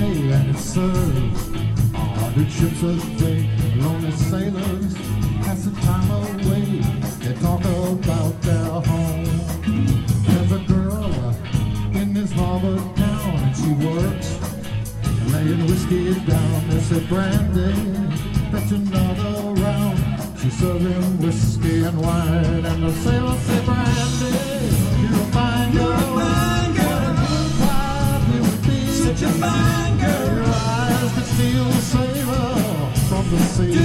day, and it serves 100 ships a day. Lonely sailors pass the time away. They talk about their home. There's a girl in this harbor town, and she works laying whiskey down. They say, Brandy, fetch another round. She's serving whiskey and wine, and the sailors say, Brandy, you're a fine girl. What a good wife you would be. Such a fine girl. Your eyes could steal the sailor from the sea.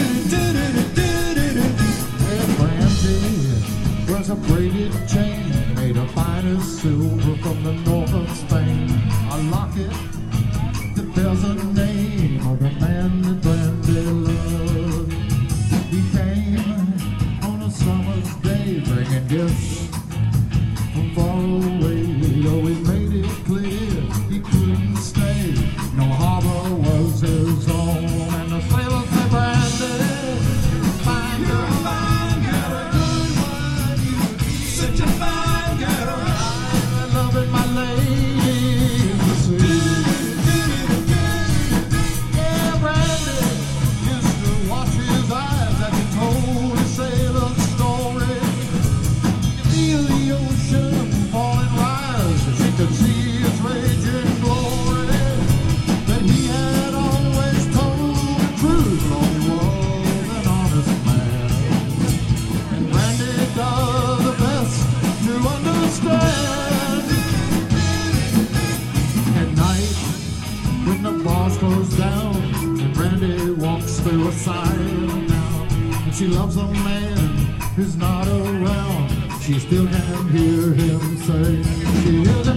Hey, Brandy wears a braided chain made of finest silver from the north of Spain. A locket that bears the name of the man that Brandy loved. He came on a summer's day, bringing gifts from far away. Oh, he made it clear he couldn't stay. No harbor was his own, and the sailors said, Brandy, you're a fine girl. You're a fine girl. What a good one you would be. Such a fine girl. I'm loving my lady to see. Yeah, Brandy used to watch his eyes as he told his sailor story. Feel the ocean fall and rise, she could see its raging glory. That he had always told the truth, Lord, he was an honest man. And Brandy does the best to understand. At night, when the bars close down, and Brandy walks through a silent town, and she loves a man who's not around, she still can hear him say, she hears